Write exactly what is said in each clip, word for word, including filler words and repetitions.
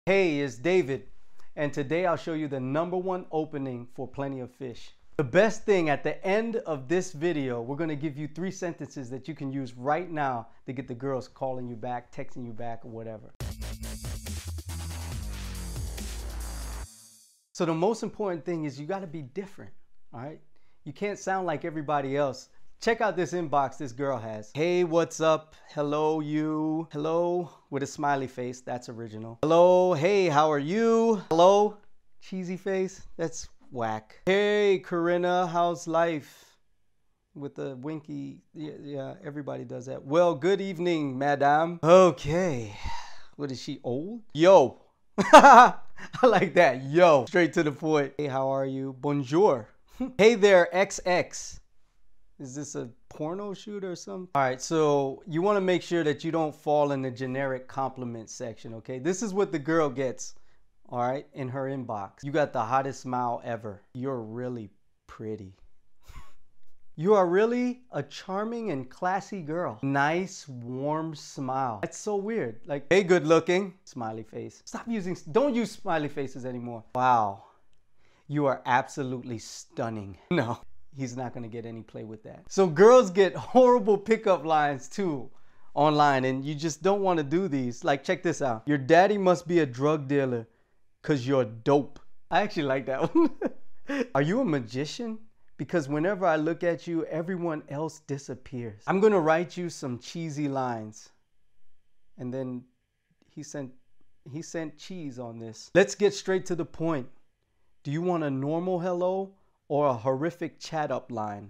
Hey, it's David, and today I'll show you the number one opening for Plenty of Fish. The best thing at the end of this video, we're gonna give you three sentences that you can use right now to get the girls calling you back, texting you back, or whatever. So the most important thing is you gotta be different, all right? You can't sound like everybody else. Check out this inbox this girl has. Hey, what's up? Hello, you. Hello, with a smiley face. That's original. Hello, hey, how are you? Hello, cheesy face. That's whack. Hey, Corinna, how's life? With the winky, yeah, yeah, everybody does that. Well, good evening, madame. Okay, what is she, old? Yo. I like that, yo. Straight to the point. Hey, how are you? Bonjour. Hey there, X X. Is this a porno shoot or something? All right, so you want to make sure that you don't fall in the generic compliment section, okay? This is what the girl gets, all right, in her inbox. You got the hottest smile ever. You're really pretty. You are really a charming and classy girl. Nice, warm smile. That's so weird. Like, hey, good looking. Smiley face. Stop using, don't use smiley faces anymore. Wow, you are absolutely stunning. No. He's not going to get any play with that. So girls get horrible pickup lines too online, and you just don't want to do these. Like, check this out. Your daddy must be a drug dealer because you're dope. I actually like that one. Are you a magician? Because whenever I look at you, everyone else disappears. I'm going to write you some cheesy lines. And then he sent, he sent cheese on this. Let's get straight to the point. Do you want a normal hello or a horrific chat up line?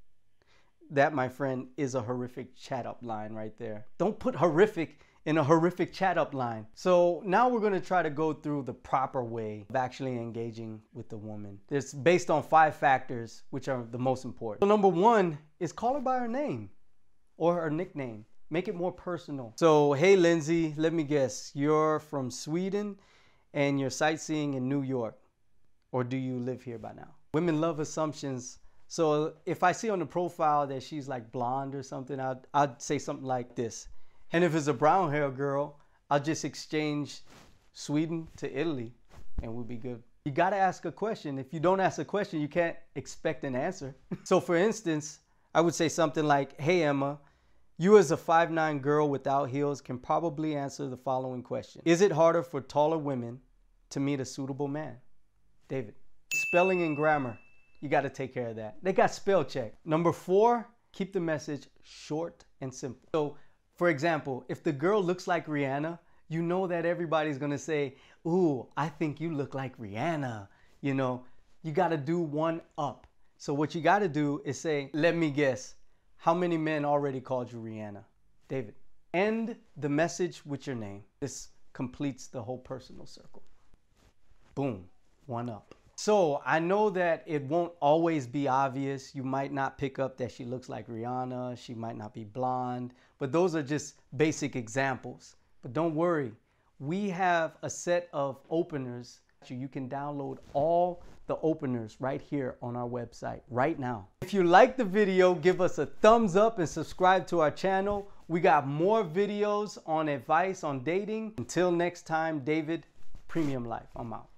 That, my friend, is a horrific chat up line right there. Don't put horrific in a horrific chat up line. So now we're gonna try to go through the proper way of actually engaging with the woman. It's based on five factors, which are the most important. So number one is call her by her name or her nickname. Make it more personal. So, hey, Lindsay, let me guess, you're from Sweden and you're sightseeing in New York, or do you live here by now? Women love assumptions. So if I see on the profile that she's like blonde or something, I'd, I'd say something like this. And if it's a brown hair girl, I'll just exchange Sweden to Italy and we'll be good. You gotta ask a question. If you don't ask a question, you can't expect an answer. So for instance, I would say something like, hey Emma, you as a five nine girl without heels can probably answer the following question. Is it harder for taller women to meet a suitable man? David. Spelling and grammar, you got to take care of that. They got spell check. Number four, keep the message short and simple. So for example, if the girl looks like Rihanna, you know that everybody's going to say, ooh, I think you look like Rihanna. You know, you got to do one up. So what you got to do is say, let me guess, how many men already called you Rihanna? David. End the message with your name. This completes the whole personal circle. Boom, one up. So I know that it won't always be obvious. You might not pick up that she looks like Rihanna. She might not be blonde, but those are just basic examples. But don't worry, we have a set of openers. You can download all the openers right here on our website right now. If you like the video, give us a thumbs up and subscribe to our channel. We got more videos on advice on dating. Until next time, David, Premium Life, I'm out.